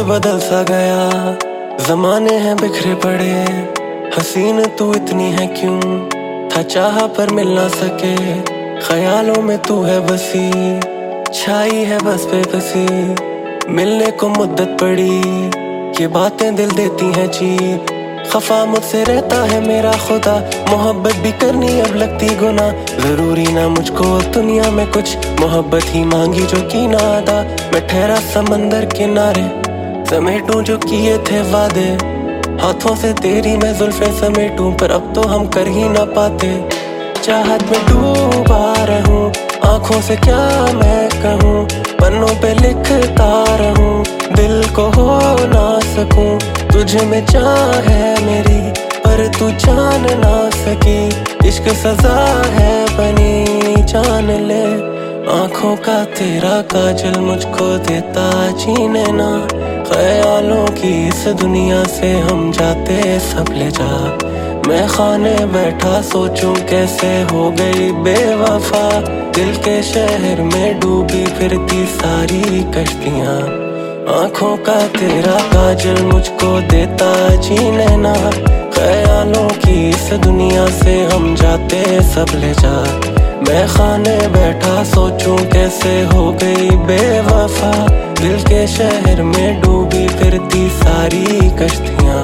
बदल सा गया, जमाने हैं बिखरे पड़े। हसीन तू इतनी है क्यों, था चाहा पर मिल ना सके। ख्यालों में तू है बसी, छाई है बस बेबसी। मिलने को मुद्दत पड़ी, ये बातें दिल देती हैं चीर। खफा मुझसे रहता है मेरा खुदा, मोहब्बत भी करनी अब लगती गुनाह। जरूरी ना मुझको दुनिया में कुछ, मोहब्बत ही मांगी जो की ना अदा। मैं ठहरा समंदर किनारे, समेटूं जो किए थे वादे। हाथों से तेरी मैं जुल्फें समेटूं, पर अब तो हम कर ही ना पाते। चाहत में डूबा रहूं, आंखों से क्या मैं कहूं। पन्नों पे लिखता रहूं, दिल को हो ना सकूं। तुझ में चाह है मेरी, पर तू जान ना सकी। इश्क सजा है बनी, जान ले। आंखों का तेरा काजल मुझको देता जीने ना। ख्यालों की इस दुनिया से हम जाते सब ले जा। मैं खाने बैठा सोचूं कैसे हो गई बेवफा। दिल के शहर में डूबी फिरती सारी कश्तियां। आंखों का तेरा काजल मुझको देता जीने ना। ख्यालों की इस दुनिया से हम जाते सब ले जा। मैं खाने बैठा सोचूं कैसे हो गई बेवफा। दिल के शहर में डूबी फिरती सारी कश्तियां।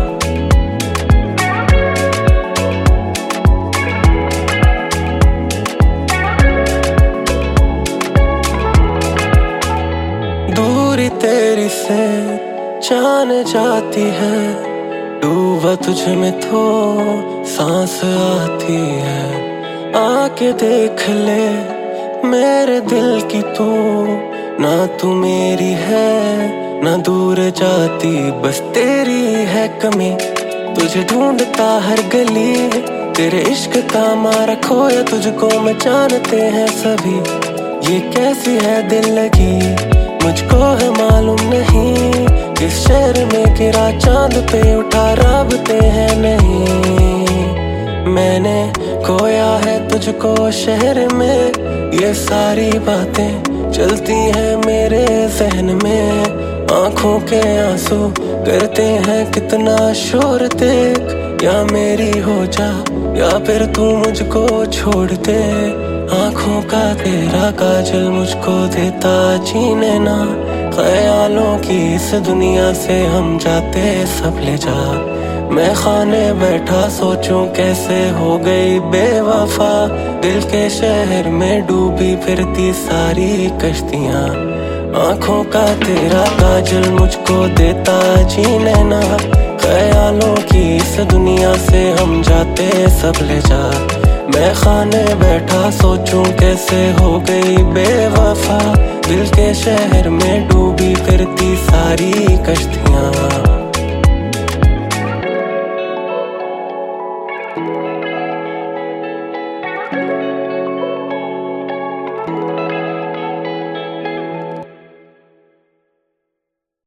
दूरी तेरी से जान जाती है, डूबा तुझ में तो सांस आती है। आके देख ले मेरे दिल की तू, ना तू मेरी है ना दूर जाती। बस तेरी है कमी, तुझे ढूंढता हर गली। तेरे इश्क का मारा खोया तुझको मैं, जानते हैं सभी। ये कैसी है दिल लगी, मुझको है मालूम नहीं। इस शहर में गिरा चांद पे उठा राबते हैं नहीं। मैंने खोया है तुझको शहर में, ये सारी बातें चलती हैं मेरे जहन में। आंखों के आंसू करते हैं कितना शोर देख। या मेरी हो जा या फिर तू मुझको छोड़ दे। आंखों का तेरा काजल मुझको देता जीने ना। ख्यालों की इस दुनिया से हम जाते सब ले जा। मैं खाने बैठा सोचूं कैसे हो गई बेवफा। दिल के शहर में डूबी फिरती सारी कश्तियां। आंखों का तेरा काजल मुझको देता जीने ना। ख्यालों की इस दुनिया से हम जाते सब ले जा। मैं खाने बैठा सोचूं कैसे हो गई बेवफा। दिल के शहर में डूबी फिरती सारी कश्तियां।